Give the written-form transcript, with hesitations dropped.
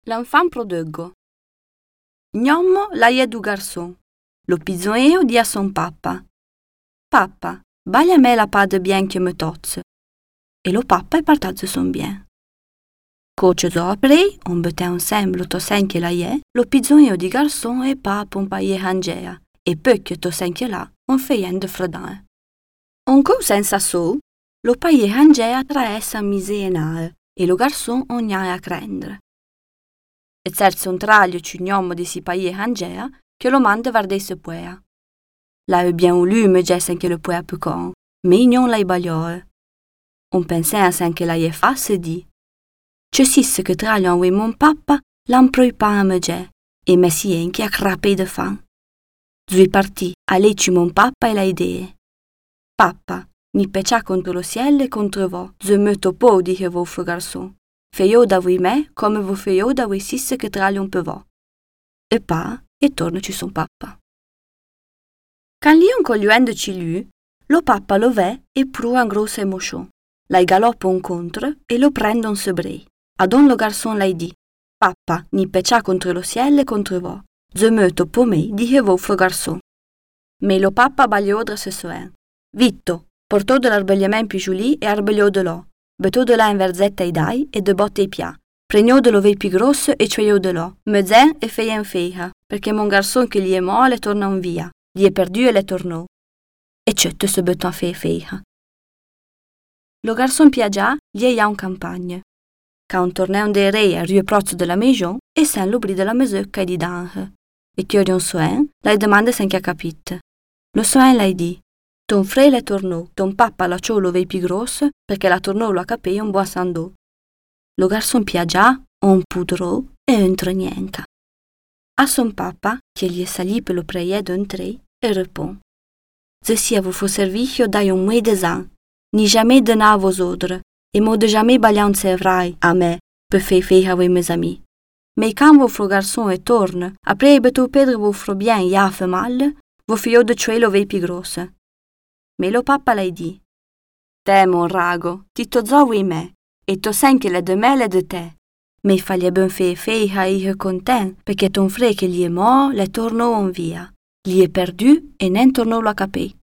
L'enfant prodigue. Gnommo l'aie du garçon. Lo pisoeo dit à son papa: Papa, baille a me la pas de bien que me tozze. Et lo papa est partage son bien. Coce zoprei, on betait ensemble lo tosen che l'aie, lo pisoeo di garçon e papa un paie hangea, e peu que tosen che là, on feien de fredain. On co senza so, lo paie hangea tra essa mise e nae, e lo garçon on gnae a crendre. E cerse un traglio ci gnommo di si paie hangea, che lo mande vardesse puea. La eu bien voulu me gessen che lo puea pucon, me non la baglioe. On pensait sen che la ie fasse di. Ce sisse che traglio en mon papa, l'amproi pa a me ge, e me sien che a crapei de fan. Zui partì, a leci mon papa e la idee. Papa, ni pecia contro lo ciel e contro vo, ze me topo, dice vostro garçon. Feio da voi me, come vo feio da voi sisse che traglio un peu vo. E pa, e torna ci son papa. Can li un cogliuendoci lui, lo papa lo ve e pru un grossa emotion. Lai galoppa un contro e lo prende un sebrei. A don lo garçon lai di: Papa, ni pecia contro lo ciel e contro vo. Ze me topo me, dice vostro garçon. Me lo papa bagliodra se soen. Vitto, portò de l'arbegliament più giuli e arbegliò de l'ò. Bettò de là in verzetta i dai e de botte i pia. Pregnò de lo vei più grosso e cioiò de l'ò. Mezzen e feien feia, perché mon garçon che gli è mole torna un via. Gli è perdu e le tornò. E cetto se bettò a feia. Lo garçon piaggia gli è un campagne. Ca un torneo dei rei a rue prozzo della maison e sen l'obri della mesocca e di dange. E chiodi un soen, lei domanda sen che ha capit. Lo soen lei di: Ton frele tornò, ton papa la ciò lo vei più grosso, perché la tornò lo a capei un buon sandò. Lo garçon piaggia, un pudrò e entra nienca. A son papa, che gli salì per lo preie d'un trei, e repon: Se sia vo fo servicio dai un mue de zan, ni jamais de na vos odre, e mo de jamais balian sevrai a me, per fei feia voi mes amis. Mais quand vostro garçon e torne, après beto pedre vostro bien ja fe mal, vo fio de cioè lo vei più grosse. Me lo papa lei di: Te, mon rago, ti to zovi me, e to sen che le de me le de te. Me faglie ben feia io content, perché ton fre che gli è mo, le tornò on via. Gli è perdu e nen tornò lo a capei.